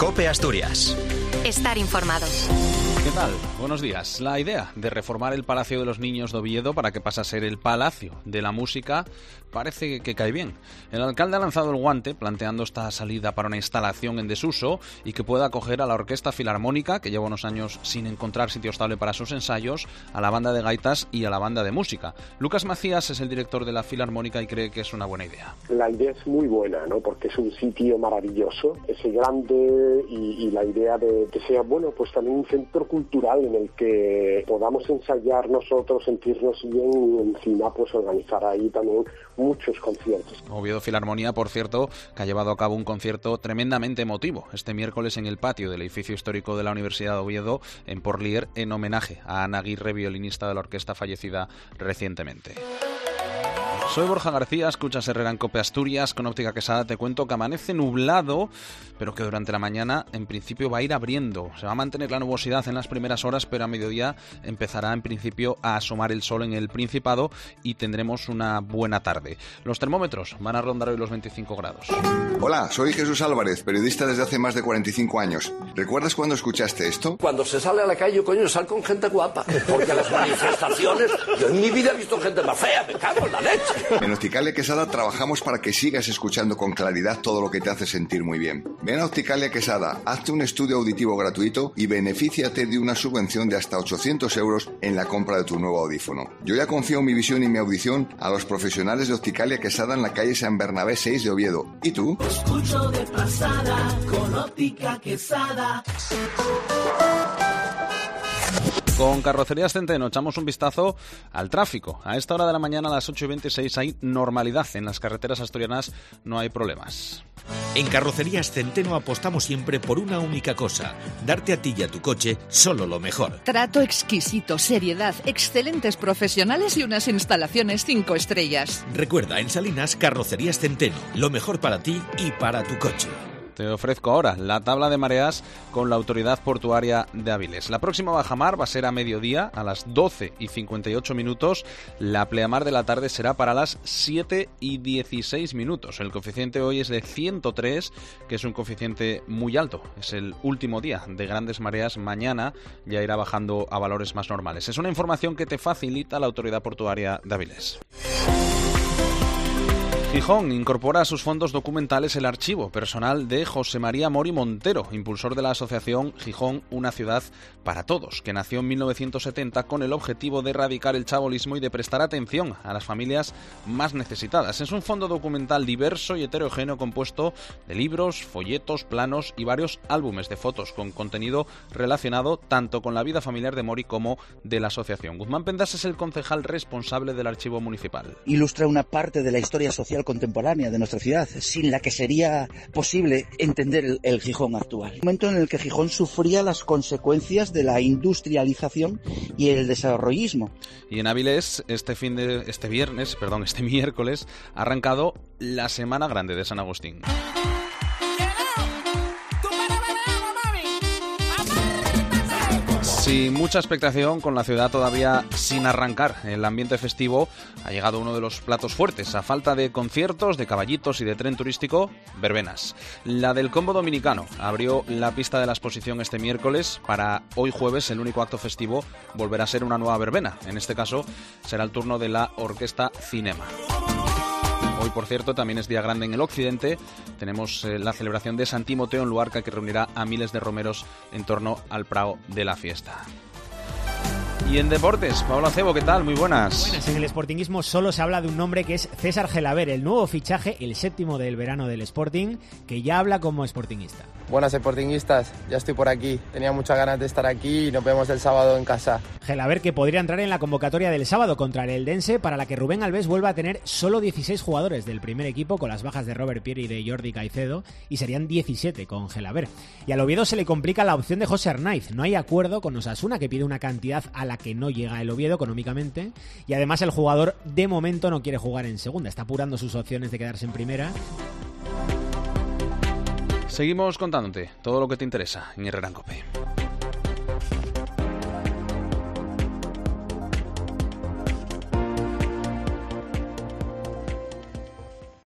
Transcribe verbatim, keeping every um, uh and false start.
COPE Asturias. Estar informado. ¿Qué tal? Buenos días. La idea de reformar el Palacio de los Niños de Oviedo para que pase a ser el Palacio de la Música parece que cae bien. El alcalde ha lanzado el guante planteando esta salida para una instalación en desuso y que pueda acoger a la Orquesta Filarmónica, que lleva unos años sin encontrar sitio estable para sus ensayos, a la banda de gaitas y a la banda de música. Lucas Macías es el director de la Filarmónica y cree que es una buena idea. La idea es muy buena, ¿no? Porque es un sitio maravilloso, es grande y, y la idea de que sea, bueno, pues también un centro cultural en el que podamos ensayar nosotros, sentirnos bien y encima pues organizar ahí también muchos conciertos. Oviedo Filarmonía, por cierto, que ha llevado a cabo un concierto tremendamente emotivo este miércoles en el patio del edificio histórico de la Universidad de Oviedo en Porlier, en homenaje a Ana Aguirre, violinista de la orquesta fallecida recientemente. Soy Borja García, escuchas Herrera en COPE Asturias. Con Óptica Quesada te cuento que amanece nublado, pero que durante la mañana en principio va a ir abriendo. Se va a mantener la nubosidad en las primeras horas, pero a mediodía empezará en principio a asomar el sol en el Principado y tendremos una buena tarde. Los termómetros van a rondar hoy los veinticinco grados. Hola, soy Jesús Álvarez, periodista desde hace más de cuarenta y cinco años. ¿Recuerdas cuando escuchaste esto? Cuando se sale a la calle, coño, sal con gente guapa. Porque las manifestaciones, yo en mi vida he visto gente más fea, me cago en la leche. En Opticalia Quesada trabajamos para que sigas escuchando con claridad todo lo que te hace sentir muy bien. Ven a Opticalia Quesada, hazte un estudio auditivo gratuito y benefíciate de una subvención de hasta ochocientos euros en la compra de tu nuevo audífono. Yo ya confío en mi visión y mi audición a los profesionales de Opticalia Quesada en la calle San Bernabé seis de Oviedo. ¿Y tú? Escucho de pasada con Óptica Quesada. Con Carrocerías Centeno echamos un vistazo al tráfico. A esta hora de la mañana, a las ocho y veintiséis, hay normalidad. En las carreteras asturianas no hay problemas. En Carrocerías Centeno apostamos siempre por una única cosa: darte a ti y a tu coche solo lo mejor. Trato exquisito, seriedad, excelentes profesionales y unas instalaciones cinco estrellas. Recuerda, en Salinas, Carrocerías Centeno, lo mejor para ti y para tu coche. Te ofrezco ahora la tabla de mareas con la Autoridad Portuaria de Áviles. La próxima bajamar va a ser a mediodía, a las doce y cincuenta y ocho minutos. La pleamar de la tarde será para las siete y dieciséis minutos. El coeficiente hoy es de ciento tres, que es un coeficiente muy alto. Es el último día de grandes mareas. Mañana ya irá bajando a valores más normales. Es una información que te facilita la Autoridad Portuaria de Áviles. Gijón incorpora a sus fondos documentales el archivo personal de José María Mori Montero, impulsor de la asociación Gijón, una ciudad para todos, que nació en mil novecientos setenta con el objetivo de erradicar el chabolismo y de prestar atención a las familias más necesitadas. Es un fondo documental diverso y heterogéneo compuesto de libros, folletos, planos y varios álbumes de fotos con contenido relacionado tanto con la vida familiar de Mori como de la asociación. Guzmán Pendas es el concejal responsable del archivo municipal. Ilustra una parte de la historia social contemporánea de nuestra ciudad, sin la que sería posible entender el, el Gijón actual. Un momento en el que Gijón sufría las consecuencias de la industrialización y el desarrollismo. Y en Áviles, este fin de este viernes, perdón, este miércoles, ha arrancado la Semana Grande de San Agustín. Sin mucha expectación, con la ciudad todavía sin arrancar el ambiente festivo, ha llegado uno de los platos fuertes. A falta de conciertos, de caballitos y de tren turístico, verbenas. La del Combo Dominicano abrió la pista de la exposición este miércoles. Para hoy jueves, el único acto festivo volverá a ser una nueva verbena. En este caso, será el turno de la Orquesta Cinema. Hoy, por cierto, también es día grande en el occidente. Tenemos eh, la celebración de San Timoteo en Luarca, que reunirá a miles de romeros en torno al prao de la fiesta. Y en deportes, Pablo Acebo, ¿qué tal? Muy buenas. Buenas, en el sportinguismo solo se habla de un nombre que es César Gelaber, el nuevo fichaje, el séptimo del verano del Sporting, que ya habla como sportinguista. Buenas sportinguistas, ya estoy por aquí. Tenía muchas ganas de estar aquí y nos vemos el sábado en casa. Gelaber, que podría entrar en la convocatoria del sábado contra el Eldense, para la que Rubén Alves vuelva a tener solo dieciséis jugadores del primer equipo, con las bajas de Robert Pierre y de Jordi Caicedo, y serían diecisiete con Gelaber. Y al Oviedo se le complica la opción de José Arnaiz. No hay acuerdo con Osasuna, que pide una cantidad a la que no llega el Oviedo económicamente, y además el jugador de momento no quiere jugar en segunda, está apurando sus opciones de quedarse en primera. Seguimos contándote todo lo que te interesa en Herrera en COPE.